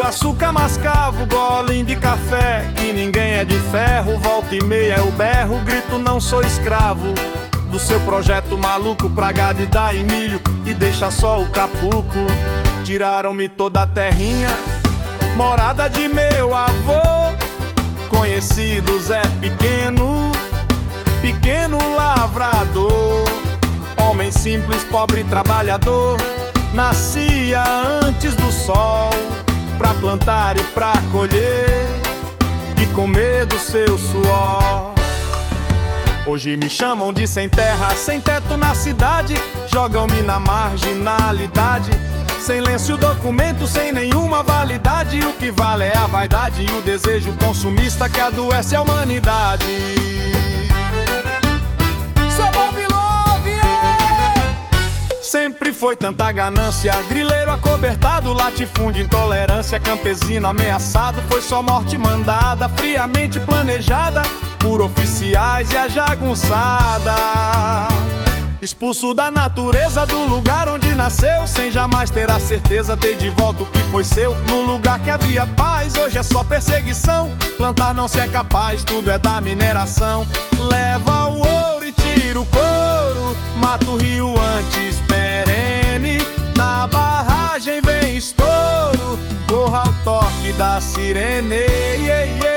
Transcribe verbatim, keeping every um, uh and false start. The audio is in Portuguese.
açúcar mascavo, golinho de café, que ninguém é de ferro. Volta e meia eu berro, grito não sou escravo do seu projeto maluco pra gado e dar em milho e deixa só o capuco. Tiraram-me toda a terrinha, morada de meu avô. Conhecido Zé Pequeno, pequeno lavrador, homem simples, pobre trabalhador. Nascia antes do sol, pra plantar e pra colher e comer do seu suor. Hoje me chamam de sem terra, sem teto na cidade, jogam-me na marginalidade. Sem lenço e documento, sem nenhuma validade. O que vale é a vaidade e o desejo consumista que adoece a humanidade. Sou Bob Love, yeah! Sempre foi tanta ganância, grileiro acobertado, latifúndio, intolerância, campesino ameaçado. Foi só morte mandada, friamente planejada por oficiais e a jagunçada. Expulso da natureza, do lugar onde nasceu, sem jamais ter a certeza, ter de volta o que foi seu. No lugar que havia paz, hoje é só perseguição. Plantar não se é capaz, tudo é da mineração. Leva o ouro e tira o couro, mata o rio antes perene. Na barragem vem estouro, corra ao toque da sirene, yeah, yeah.